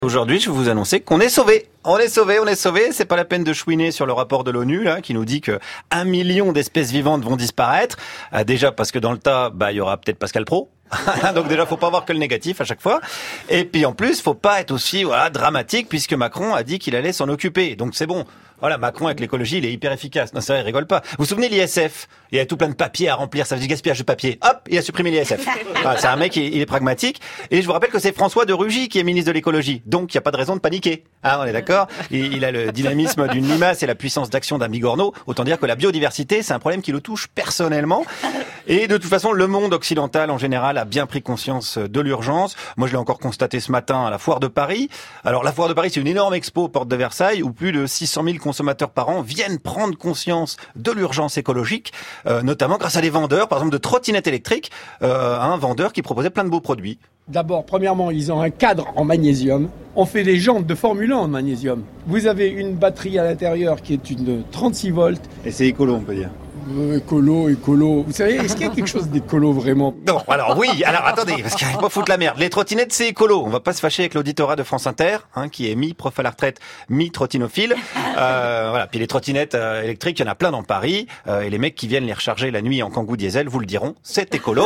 Aujourd'hui, je vais vous annoncer qu'on est sauvé. On est sauvé. C'est pas la peine de chouiner sur le rapport de l'ONU, là, qui nous dit que 1 million d'espèces vivantes vont disparaître. Déjà, parce que dans le tas, il y aura peut-être Pascal Praud. Donc déjà, faut pas voir que le négatif à chaque fois. Et puis en plus, faut pas être aussi dramatique, puisque Macron a dit qu'il allait s'en occuper. Donc c'est bon. Voilà, Macron avec l'écologie, il est hyper efficace. Non, c'est vrai, il rigole pas. Vous vous souvenez l'ISF? Il y a tout plein de papiers à remplir, ça faisait du gaspillage de papier. Hop, il a supprimé l'ISF. Enfin, c'est un mec, il est pragmatique. Et je vous rappelle que c'est François de Rugy qui est ministre de l'écologie. Donc il n'y a pas de raison de paniquer. Ah, on est d'accord? Il a le dynamisme d'une limace et la puissance d'action d'un bigorneau. Autant dire que la biodiversité, c'est un problème qui le touche personnellement. Et de toute façon, le monde occidental en général a bien pris conscience de l'urgence. Moi, je l'ai encore constaté ce matin à la Foire de Paris. Alors, la Foire de Paris, c'est une énorme expo aux portes de Versailles où plus de 600 000 consommateurs par an viennent prendre conscience de l'urgence écologique, notamment grâce à des vendeurs, par exemple de trottinettes électriques, un vendeur qui proposait plein de beaux produits. D'abord, premièrement, ils ont un cadre en magnésium. On fait des jantes de Formule 1 en magnésium. Vous avez une batterie à l'intérieur qui est une 36 volts. Et c'est écolo, on peut dire. Écolo. Vous savez, est-ce qu'il y a quelque chose d'écolo vraiment? Non, alors oui, alors attendez, parce qu'il ne faut pas foutre la merde. Les trottinettes, c'est écolo. On va pas se fâcher avec l'auditorat de France Inter, qui est mi-prof à la retraite, mi-trottinophile. Voilà. Puis les trottinettes électriques, il y en a plein dans Paris. Et les mecs qui viennent les recharger la nuit en kangou diesel vous le diront, c'est écolo.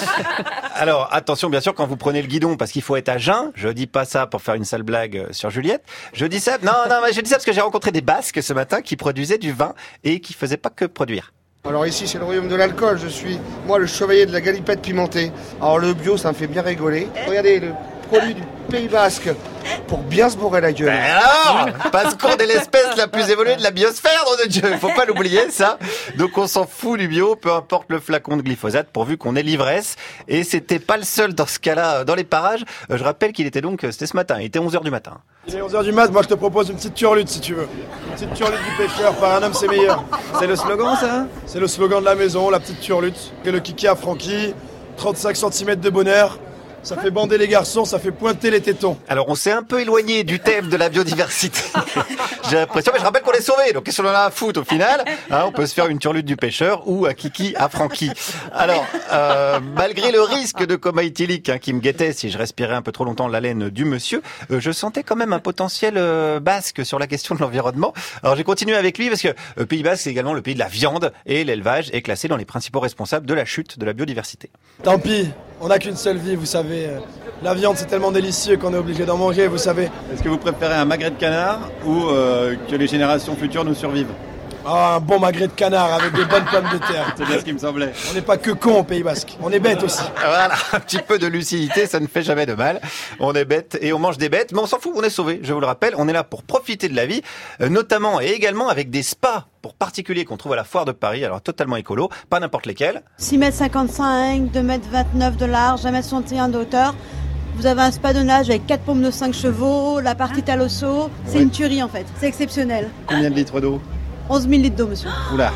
Alors attention, bien sûr, quand vous prenez le guidon, parce qu'il faut être à jeun. Je dis pas ça pour faire une sale blague sur Juliette. Je dis ça, non, je dis ça parce que j'ai rencontré des Basques ce matin qui produisaient du vin et qui faisaient pas que produire. Alors ici c'est le royaume de l'alcool, je suis moi le chevalier de la galipette pimentée. Alors le bio ça me fait bien rigoler. Regardez le produit du Pays Basque pour bien se bourrer la gueule. Alors, parce qu'on est l'espèce la plus évoluée de la biosphère, nom de Dieu, il faut pas l'oublier ça. Donc on s'en fout du bio, peu importe le flacon de glyphosate, pourvu qu'on ait l'ivresse. Et c'était pas le seul dans ce cas-là, dans les parages. Je rappelle qu'il était c'était ce matin, il était 11h du matin. Il est 11h du mat, moi je te propose une petite turlute si tu veux. Une petite turlute du pêcheur, par un homme c'est meilleur. C'est le slogan ça? C'est le slogan de la maison, la petite turlute. Et le kiki à Francky, 35 cm de bonheur. Ça fait bander les garçons, ça fait pointer les tétons. Alors on s'est un peu éloigné du thème de la biodiversité. J'ai l'impression, mais je rappelle qu'on est sauvés. Donc qu'est-ce qu'on en a à foutre au final? On peut se faire une turlute du pêcheur ou un kiki à Francky. Alors, malgré le risque de coma éthylique qui me guettait si je respirais un peu trop longtemps l'haleine du monsieur, je sentais quand même un potentiel basque sur la question de l'environnement. Alors j'ai continué avec lui parce que le Pays Basque c'est également le pays de la viande et l'élevage est classé dans les principaux responsables de la chute de la biodiversité. Tant pis, on n'a qu'une seule vie, vous savez. La viande c'est tellement délicieux qu'on est obligé d'en manger, vous savez. Est-ce que vous préférez un magret de canard ou que les générations futures nous survivent? Un bon magret de canard avec des bonnes pommes de terre. C'est bien ce qui me semblait. On n'est pas que cons au Pays Basque, on est bêtes aussi. Voilà, un petit peu de lucidité, ça ne fait jamais de mal. On est bêtes et on mange des bêtes, mais on s'en fout, on est sauvés, je vous le rappelle. On est là pour profiter de la vie, notamment et également avec des spas pour particuliers qu'on trouve à la Foire de Paris, alors totalement écolo, pas n'importe lesquels. 6,55 m, 2,29 m de large, 1,61 m de hauteur. Vous avez un spa de nage avec 4 pompes de 5 chevaux, la partie thalasso. C'est une tuerie en fait, c'est exceptionnel. Combien de litres d'eau? 11 000 litres d'eau, monsieur. Oula.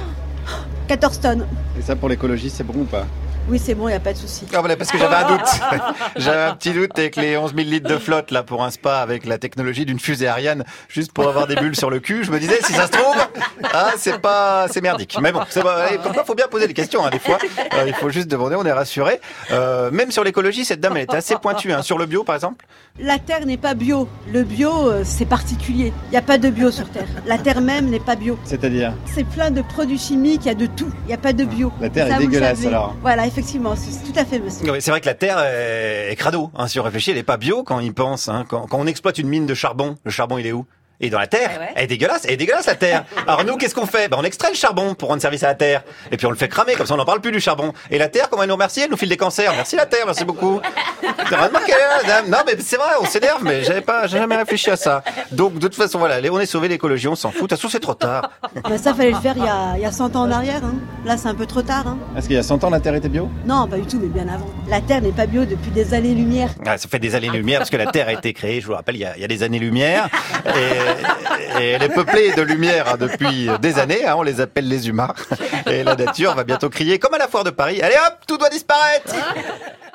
14 tonnes. Et ça, pour l'écologie, c'est bon ou pas? Oui, c'est bon, il n'y a pas de souci. Ah, voilà, parce que j'avais un doute. J'avais un petit doute avec les 11 000 litres de flotte là pour un spa avec la technologie d'une fusée Ariane, juste pour avoir des bulles sur le cul. Je me disais, si ça se trouve, c'est merdique. Mais bon, c'est pas, comme quoi, faut bien poser des questions, des fois. Il faut juste demander, on est rassuré. Même sur l'écologie, cette dame, elle était assez pointue, Sur le bio, par exemple? La terre n'est pas bio. Le bio, c'est particulier. Il n'y a pas de bio sur terre. La terre même n'est pas bio. C'est-à-dire? C'est plein de produits chimiques, il y a de tout. Il n'y a pas de bio. La terre est dégueulasse alors. Voilà, effectivement, c'est tout à fait, monsieur. Oui, c'est vrai que la terre est crado. Si on réfléchit, elle n'est pas bio quand on y pense. Quand on exploite une mine de charbon, le charbon, il est où? Et dans la terre, elle est dégueulasse la terre. Alors nous, qu'est-ce qu'on fait? On extrait le charbon pour rendre service à la terre. Et puis on le fait cramer, comme ça on n'en parle plus du charbon. Et la terre, comment elle nous remercie? Elle nous file des cancers. Merci la terre, merci beaucoup. T'as remarqué, non mais c'est vrai, on s'énerve, mais j'ai jamais réfléchi à ça. Donc de toute façon, voilà, on est sauvé l'écologie, on s'en fout. De toute façon, c'est trop tard. Mais ça, fallait le faire il y a 100 ans en arrière. Là, c'est un peu trop tard. Est-ce qu'il y a 100 ans, la terre était bio? Non, pas du tout, mais bien avant. La terre n'est pas bio depuis des années-lumière. Ça fait des années-lumière, parce que la terre a été créée, je vous le rappelle, il y a des années-lumière. Et elle est peuplée de lumière depuis des années, on les appelle les humains. Et la nature va bientôt crier, comme à la Foire de Paris, allez hop, tout doit disparaître.